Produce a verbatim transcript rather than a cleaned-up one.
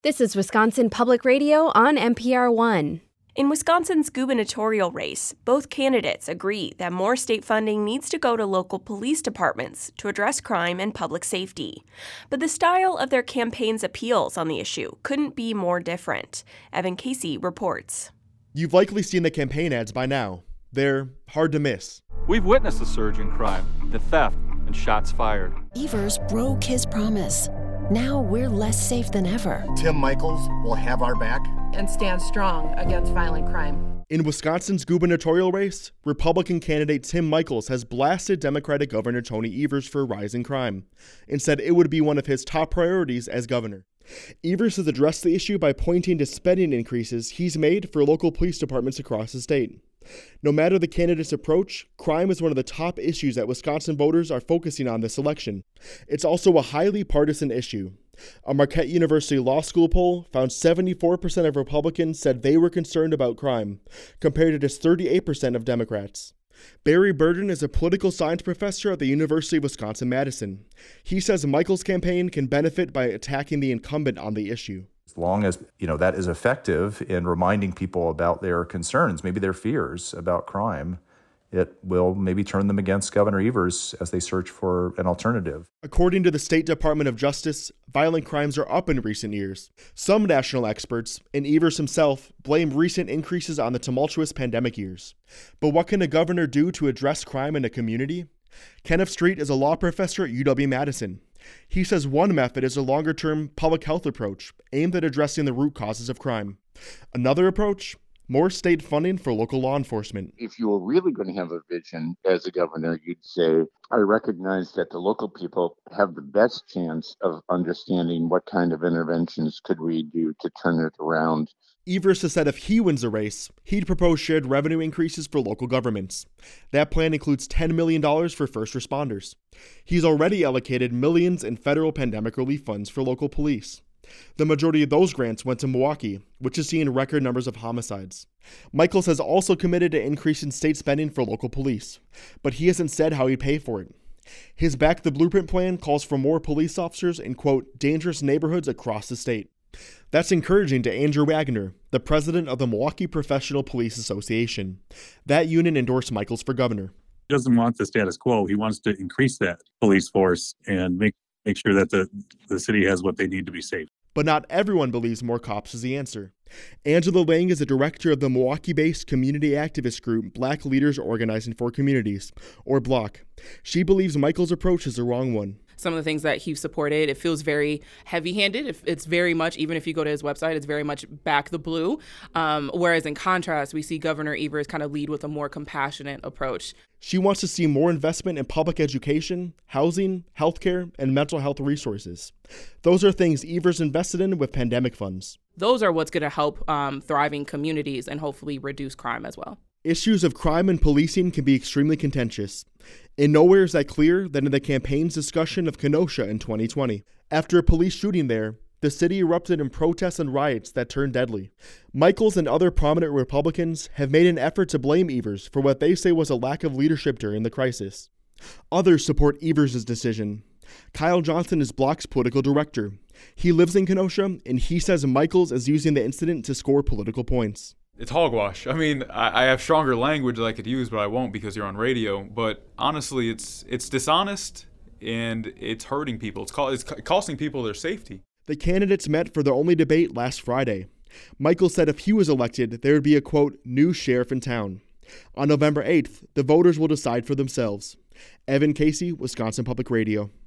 This is Wisconsin Public Radio on N P R one. In Wisconsin's gubernatorial race, both candidates agree that more state funding needs to go to local police departments to address crime and public safety. But the style of their campaign's appeals on the issue couldn't be more different. Evan Casey reports. You've likely seen the campaign ads by now. They're hard to miss. We've witnessed a surge in crime, the theft, and shots fired. Evers broke his promise. Now we're less safe than ever. Tim Michels will have our back and stand strong against violent crime. In Wisconsin's gubernatorial race, Republican candidate Tim Michels has blasted Democratic Governor Tony Evers for rising crime and said it would be one of his top priorities as governor. Evers has addressed the issue by pointing to spending increases he's made for local police departments across the state. No matter the candidate's approach, crime is one of the top issues that Wisconsin voters are focusing on this election. It's also a highly partisan issue. A Marquette University Law School poll found seventy-four percent of Republicans said they were concerned about crime, compared to just thirty-eight percent of Democrats. Barry Burden is a political science professor at the University of Wisconsin-Madison. He says Michels' campaign can benefit by attacking the incumbent on the issue. As long as, you know, that is effective in reminding people about their concerns, maybe their fears about crime, it will maybe turn them against Governor Evers as they search for an alternative. According to the State Department of Justice, violent crimes are up in recent years. Some national experts, and Evers himself, blame recent increases on the tumultuous pandemic years. But what can a governor do to address crime in a community? Kenneth Street is a law professor at U W-Madison. He says one method is a longer-term public health approach aimed at addressing the root causes of crime. Another approach? More state funding for local law enforcement. If you were really going to have a vision as a governor, you'd say, I recognize that the local people have the best chance of understanding what kind of interventions could we do to turn it around. Evers has said if he wins the race, he'd propose shared revenue increases for local governments. That plan includes ten million dollars for first responders. He's already allocated millions in federal pandemic relief funds for local police. The majority of those grants went to Milwaukee, which is seeing record numbers of homicides. Michels has also committed to increasing state spending for local police, but he hasn't said how he'd pay for it. His Back the Blueprint plan calls for more police officers in, quote, dangerous neighborhoods across the state. That's encouraging to Andrew Wagner, the president of the Milwaukee Professional Police Association. That union endorsed Michels for governor. He doesn't want the status quo. He wants to increase that police force and make make sure that the, the city has what they need to be safe. But not everyone believes more cops is the answer. Angela Lang is the director of the Milwaukee-based community activist group Black Leaders Organizing for Communities, or BLOC. She believes Michels' approach is the wrong one. Some of the things that he supported, it feels very heavy-handed. It's very much, even if you go to his website, it's very much back the blue. Um, whereas in contrast, we see Governor Evers kind of lead with a more compassionate approach. She wants to see more investment in public education, housing, healthcare, and mental health resources. Those are things Evers invested in with pandemic funds. Those are what's going to help um, thriving communities and hopefully reduce crime as well. Issues of crime and policing can be extremely contentious. And nowhere is that clear than in the campaign's discussion of Kenosha in twenty twenty. After a police shooting there, the city erupted in protests and riots that turned deadly. Michels and other prominent Republicans have made an effort to blame Evers for what they say was a lack of leadership during the crisis. Others support Evers' decision. Kyle Johnson is BLOC's political director. He lives in Kenosha, and he says Michels is using the incident to score political points. It's hogwash. I mean, I, I have stronger language that I could use, but I won't because you're on radio. But honestly, it's it's dishonest, and it's hurting people. It's, co- it's co- costing people their safety. The candidates met for their only debate last Friday. Michels said if he was elected, there would be a, quote, new sheriff in town. On November eighth, the voters will decide for themselves. Evan Casey, Wisconsin Public Radio.